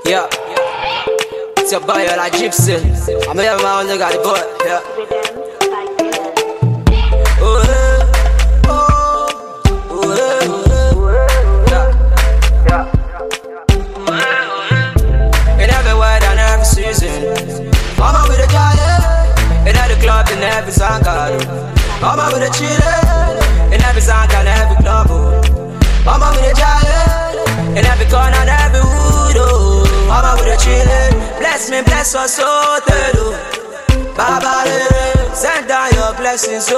Yeah, it's your boy, like Gypsy. I'm here, my own nigga, the boy. Yeah. Oh, yeah. In every word and every season, I'm up with a giant. In every club, in every song, I'm up with a chillin'. In every song and every club, I'm up with a giant. In every corner and every wood, I'm up with a chillin'. Bless me, bless us, so Baba, send down your blessings,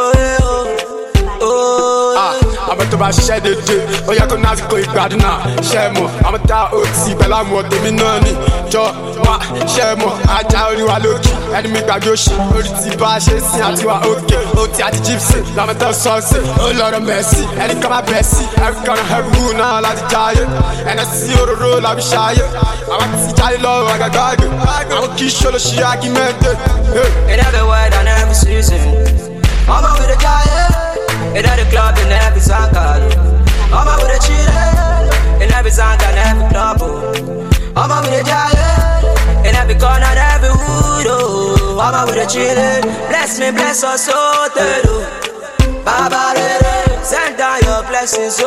I'm to buy shed it. Oh, you're gonna go Gardner. Shemo, I'm a town OT, but I'm what the Minoni. Joe, Shemo, I tell you, I look. Enemy Gagoshi, Oti Bashes, and you are okay. Oti at the Gypsy, Lamata Sauce, oh Lord of Mercy, and it come up Bessie. I'm gonna have moon all at the giant. And I see your roll, I'm shy. I want to see Charlie Low, I got Gaga. I'm a Kisho, she argumented. In every word and every season, I'm up with a giant. In every club, in every song, I'm up with a chillin'. In every song and every club, I'm up with a giant. In every corner and every wood, I'm up with a chillin'. Bless me, bless us, so Baba, send down your blessings,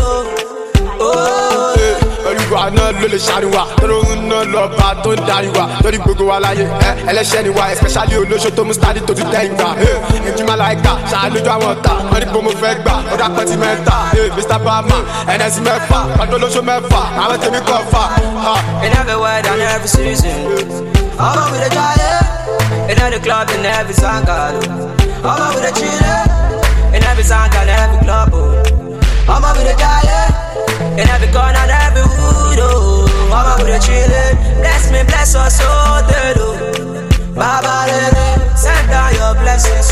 Olúwa náà ló lè ṣàríwá lọ́rùn náà lọ́ba tó ń daríwá lórí gbogbo wa láyé ẹlẹ́ṣẹ̀ ni wa especially olóṣó tó mú study tó ti tẹ̀ ìgbà ẹ̀júmọ́ láìka ṣàlójú àwọn ọ̀tá wọ́n ní bó mo fẹ́ gbà ó dá pẹ́ntì mẹ́ta Mr. Bama ẹnẹ́sì mẹ́fà pàtó olóṣó mẹ́fà àwọn tèmi kọ̀ fà. In every word and every season, I'm up with a giant. In every club, in every song, I'm up with a chillin'. In every song and every club, I'm up with a giant. In every corner and every wood, I'm up with a chillin'. Bless me, bless us, so Baba, send down your blessings,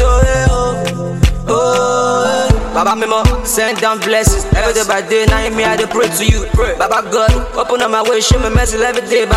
Baba Memo, send down blessings every day by day. Now me I dey pray to you. Baba God, open up my way, show me mercy every day.